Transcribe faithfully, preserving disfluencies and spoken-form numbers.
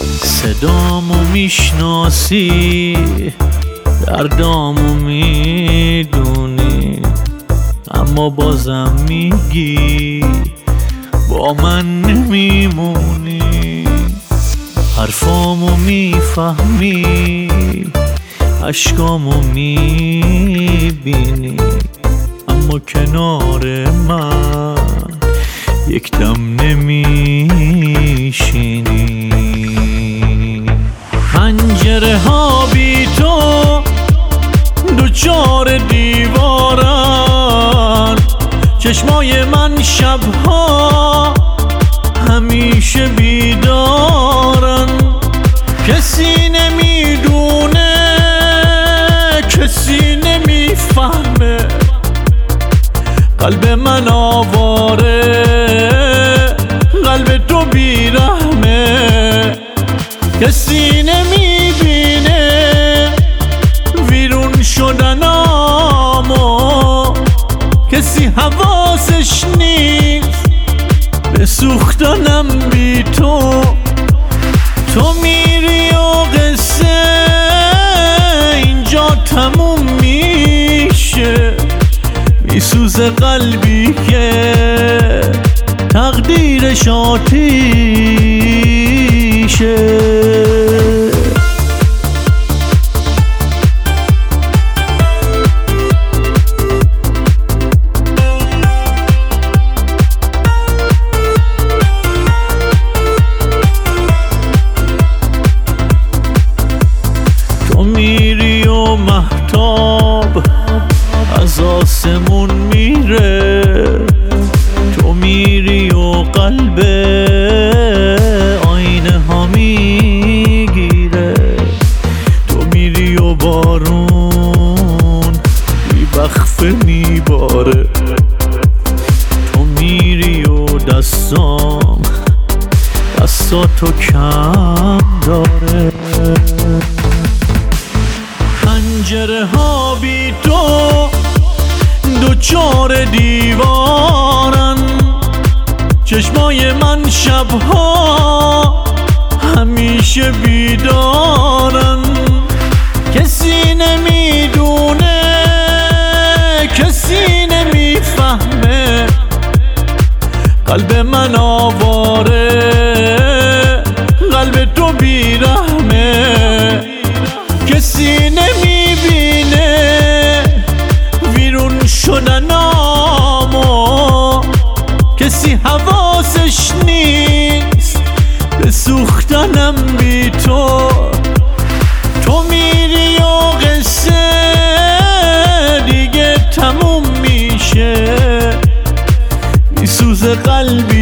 صدامو میشناسی، دردامو میدونی، اما بازم میگی با من نمیمونی. حرفامو میفهمی، اشکامو میبینی، اما کنار من یک دم نمیشینی. پنجره ها بی تو دوچار دیوارن، چشمای من شبها همیشه بیدارن. کسی نمیدونه، کسی نمیفهمه، قلب من آواره، قلب تو بیرحمه. کسی نمیبینه ویرون شدنامو، کسی حواسش نیست به سوختنم بی تو. تو میری و قصه اینجا تموم میشه، میسوزه قلبی که تقدیرش آتیشه. تو میری و مهتاب از آسمون میره، تو میری و قلب آینه ها میگیره. تو میری و بارون بی وقفه میباره، تو میری و دستام دستاتو کم داره. پنجره ها بی تو دوچار دیوارن، چشمای من شبها همیشه بیدارن. کسی نمیدونه، کسی نمیفهمه، قلب من آواره، قلب تو بیرحمه. کسی نمیبینه ویرون شدنامو، کسی حواسش نیست به سوختنم بی تو. تو میری و قصه دیگه تموم میشه، میسوزه قلبی